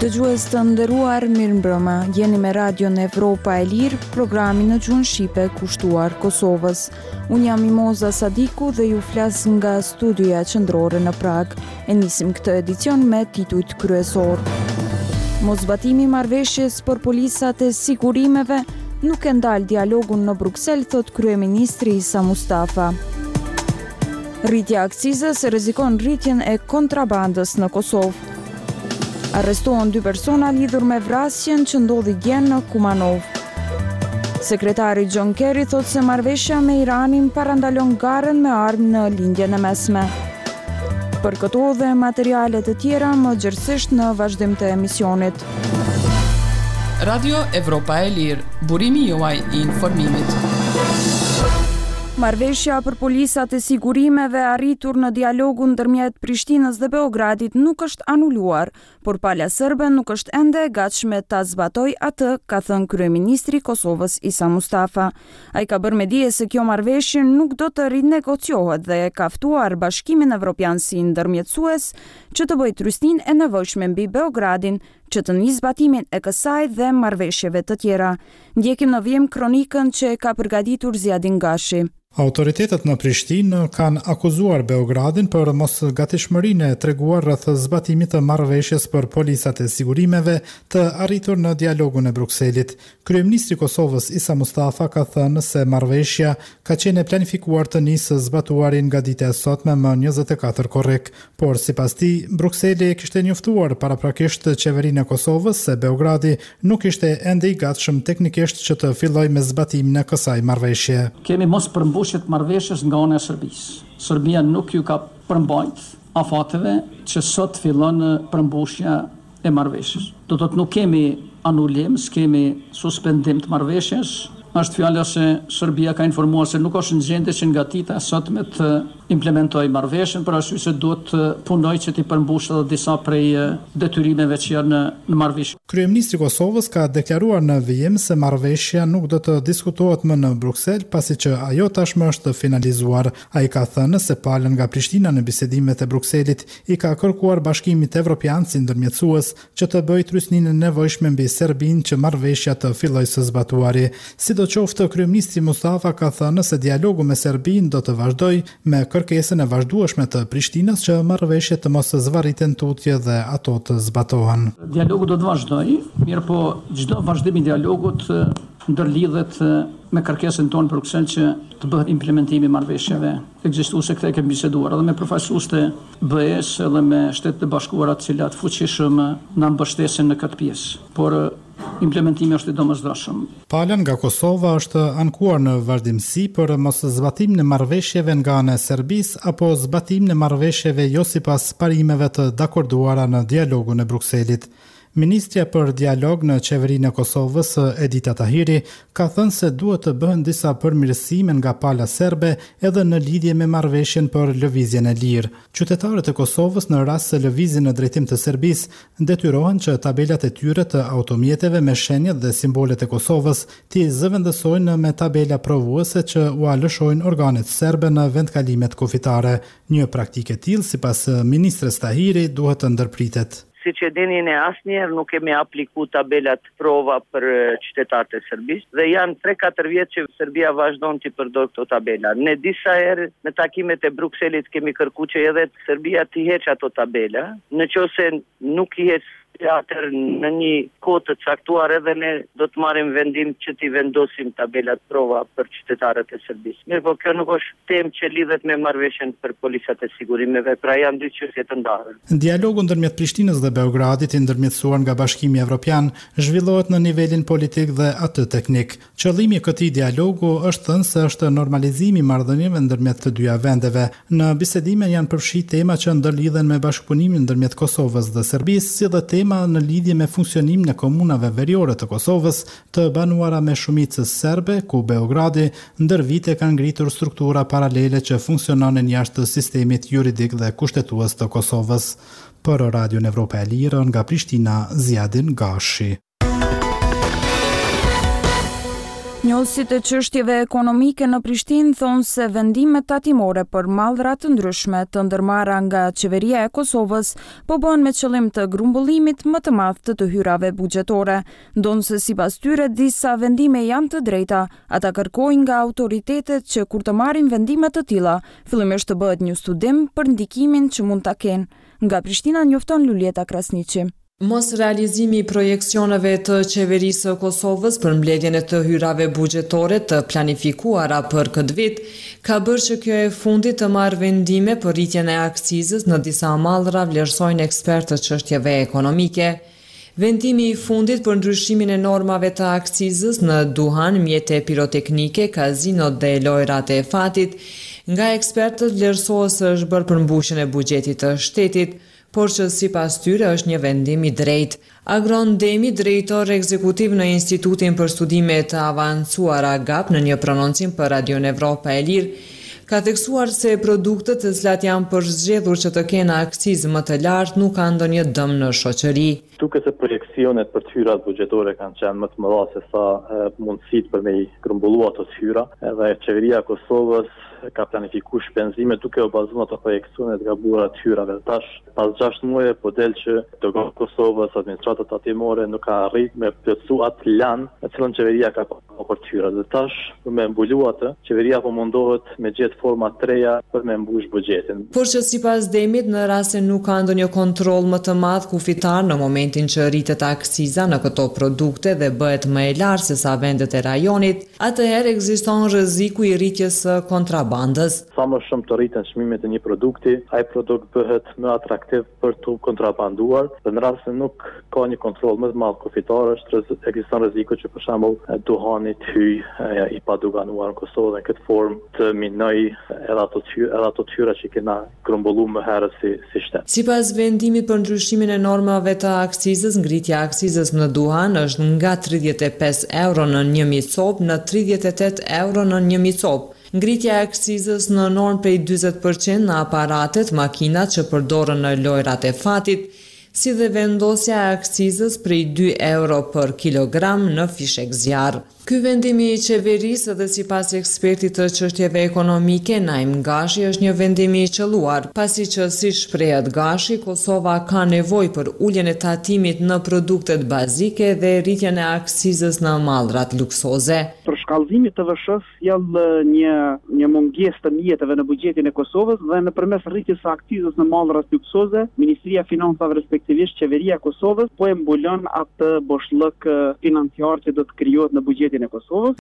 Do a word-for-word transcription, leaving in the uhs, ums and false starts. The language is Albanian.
Dëgjues të nderuar, mirëmbrëma. Jeni me Radion Evropa e Lirë, programi në gjuhën shqipe kushtuar Kosovës. Unë jam Mimoza Sadiku dhe ju flas nga studioja qendrore në Prag. E nisim këtë edicion me titujt kryesor. Mosbatimi i marrëveshjes për polisat e sigurimeve nuk e ndal dialogun në Bruksel, thot kryeministri Isa Mustafa. Rritja akcizës rrezikon rritjen e kontrabandës në Kosovë. Arrestohen dy persona lidhur me vrasjen që ndodhi dje në Kumanov. Sekretari John Kerry thot se marrëveshja me Iranin parandalon garën me armë në lindjen e mesme. Për këto dhe materialet e tjera më gjithsesht në vazhdim të emisionit. Radio Evropa e Lirë, burimi juaj i informimit. Marrëveshja për polisat e sigurimeve arritur në dialogun ndërmjet Prishtinës dhe Beogradit nuk është anuluar, por pala serbe nuk është ende e gatshme ta zbatoj atë, ka thënë kryeministri i Kosovës Isa Mustafa. Ai ka bërë me dije se kjo marrëveshje nuk do të rinegociohet dhe ka ftuar Bashkimin Evropian si ndërmjetësues që të bëjë trystinë e nevojshme mbi Beogradin, që të nis zbatimin e kësaj dhe marrëveshjeve të tjera. Ndjekim në vijim kronikën që e ka përgatitur Ziadin Gashi. Autoritetet në Prishtinë kanë akuzuar Beogradin për mosgatishmërinë e treguar rreth zbatimit të marrëveshjes për polisat e sigurimeve të arritur në dialogun e Brukselit. Kryeministri i Kosovës Isa Mustafa ka thënë se marrëveshja ka qenë planifikuar të nisë zbatuarin nga dita e sotme më njëzet e katër korrik, por sipas tij Brukseli kishte njoftuar paraprakisht qeverinë e Kosovës se Beogradi nuk ishte ende i gatshëm teknikisht që të fillojë me zbatimin e kësaj marrëveshje. Kemi mos përmbushjet marrëveshjes nga ana e Serbisë. Serbia nuk ju ka përmbajt afateve që sot fillon përmbushja e marrëveshjes. Do të thotë nuk kemi anulim, s'kemi suspendim të marrëveshjes. Është fjala se Serbia ka informuar se nuk është në gjendje që nga dita e sotme të implementoj marrëveshjen, për arsye se duhet të punoj që të përmbushë edhe disa prej detyrimeve që janë në marrëveshje. Kryeministri i Kosovës ka deklaruar në vijim se marrëveshja nuk do të diskutohet më në Bruksel, pasi që ajo tashmë është finalizuar. Ai ka thënë se palën nga Prishtina në bisedimet e Brukselit i ka kërkuar Bashkimit Evropian si ndërmjetësues që të bëjë trysninë e nevojshme mbi Serbinë që marrëveshja të fillojë së zbatuari. Sidoqoftë, kryeministri Mustafa ka thënë se dialogu me Serbinë do të vazhdojë me kërkesën e vazhdueshme të Prishtinës që marrëveshjet të mos zvarriten tutje dhe ato të zbatohen. Dialogu do të vazhdojë, mirë po çdo vazhdim i dialogut ndërlidhet me kërkesën tonë për Bruksel që të bëhet implementimi i marrëveshjeve ekzistuese. Këtë kemi biseduar edhe me përfaqësues të B E-s edhe me Shtetet e Bashkuara, të cilat fuqishëm na mbështesin në këtë pjesë. Por implementimi është i domosdoshëm. Pala nga Kosova është ankuar në vazhdimsi për mos zbatim në marrëveshjeve nga ana e Serbisë apo zbatim në marrëveshjeve jo sipas parimeve të dakorduara në dialogun e Brukselit. Ministrja për dialog në qeverinë e Kosovës, Edita Tahiri, ka thënë se duhet të bëhen disa përmirësime nga pala serbe edhe në lidhje me marrëveshjen për lëvizjen e lirë. Qytetarët e Kosovës në rast se lëvizin në drejtim të Serbisë detyrohen që tabelat e tyre të automjeteve me shenjat dhe simbolet e Kosovës t'i zëvendësojnë me tabela provuese që u alëshojnë organet serbe në vendkalimet kufitare. Një praktikë e tillë, sipas ministres Tahiri, duhet të ndërpritet. Si që dini, ne asnjëherë nuk kemi apliku tabelat prova për qytetarët e Serbisë dhe janë tre katër vjet që Serbia vazhdon të përdor këto tabela. Ne disa herë në takimet e Brukselit kemi kërkuar që edhe Serbia të heqë ato tabela. Nëse nuk i heq atër në një kohë të caktuar edhe ne do të marrim vendim që t'i vendosim tabelat prova për qytetarët e Serbisë. Mirë, po kjo nuk është temë që lidhet me marrëveshjen për polisat e sigurimeve, pra janë dy çështje të ndarë. Dialogu ndërmjet Prishtinës dhe Beogradit, i ndërmjetësuar nga Bashkimi Evropian, zhvillohet në nivelin politik dhe atë teknik. Qëllimi i këtij dialogu është thënë se është normalizimi i marrëdhënieve ndërmjet të dyja vendeve. Në bisedime janë përfshirë tema që ndërlidhen me bashkëpunimin ndërmjet Kosovës dhe Serbisë, si dhe tema në lidhje me funksionimin e komunave veriore të Kosovës, të banuara me shumicës serbe, ku Beogradi ndër vite ka ngritur struktura paralele që funksiononin jashtë sistemit juridik dhe kushtetues të Kosovës. Për Radion Evropa e Lirë, nga Prishtina, Ziadin Gashi. Njohësit e çështjeve ekonomike në Prishtinë thonë se vendimet tatimore për mallra të ndryshme të ndërmarra nga qeveria e Kosovës po bën me qëllim të grumbullimit më të madh të të hyrave buxhetore, ndonse sipas tyre disa vendime janë të drejta, ata kërkojnë nga autoritetet që kur të marrin vendime të tilla, fillimisht të bëhet një studim për ndikimin që mund ta kenë. Nga Prishtina njofton Lulieta Krasniqi. Mos realizimi i projekcioneve të qeverisë së Kosovës për mbledhjen e të hyrave buxhetore të planifikuara për këtë vit ka bërë që kjo e fundit të marrë vendime për rritjen e akcizës në disa mallra, vlerësojnë ekspertë të çështjeve ekonomike. Vendimi i fundit për ndryshimin e normave të akcizës në duhan, mjete piroteknike, kazinot dhe lojrat e fatit, nga ekspertët vlerësohet se është bërë për mbushjen e buxhetit të shtetit, por që sipas tyre është një vendim i drejtë. Agron Demi, drejtor ekzekutiv në Institutin për Studime të Avancuara G A P në një prononcim për Radio Evropa e Lirë, ka theksuar se produktet të cilat janë përzgjedhur që të kenë akcizë më të lartë nuk kanë ndonjë dëm në shoqëri. Duke se projekcionet për të hyrat buxhetore kanë qenë më të mëdha se sa mundësitë për me i grumbullu ato të hyra, edhe qeveria e Kosovës ka planifikuar shpenzime duke u bazuar ato projekcione të gabuara të hyrave. Tash, pas gjashtë muaje po del që doga Kosovës, administrata tatimore nuk ka arritur me plotësu atë lan me cilën qeveria ka për të hyra. Dhe tash, për me mbulu atë, qeveria po mundohet me gjetë forma të reja për me mbush buxhetin. Por që sipas Demit, në rast se nuk ka ndonjë kontroll më të madh kufitar në momentin që rritet akciza në këto produkte dhe bëhet më e lartë se sa vendet e rajonit, atëherë ekziston rreziku i rritjes së kontrabandës. Sa më shumë të rriten çmimet e një produkti, ai produkt bëhet më atraktiv për të kontrabanduar, dhe në rast se nuk ka një kontroll më të madh kufitar, është ekziston rreziku që për shembull duhani të hyjë i padoganuar në Kosovë dhe në këtë formë të minoj edhe ato edhe ato tyra që kena grumbulluar më herët si si shtet. Sipas vendimit për ndryshimin e normave të akcizës, ngritja e akcizës në duhan është nga tridhjetë e pesë euro në një mijë copë në tridhjetë e tetë euro në një mijë copë. Ngritja e akcizës në normë prej njëzet përqind në aparatet, makinat që përdoren në lojrat e fatit, si dhe vendosja e akcizës prej dy euro për kilogram në fishek zjarr. Ky vendimi i qeverisë dhe sipas ekspertit të çështjeve ekonomike Naim Gashi është një vendim i qelluar, pasi që si shprehet Gashi, Kosova ka nevojë për uljen e tatimit në produktet bazike dhe rritjen e akcizës në mallrat luksoze. Për shkallëzimin të V S H-s sjell një një mungesë të mjeteve në buxhetin e Kosovës dhe nëpërmes rritjes së akcizës në mallrat luksoze, Ministria e Financave respektivisht qeveria e Kosovës po e mbulon atë boshllëk financiar që do të krijohet në buxhetin e Kosovës.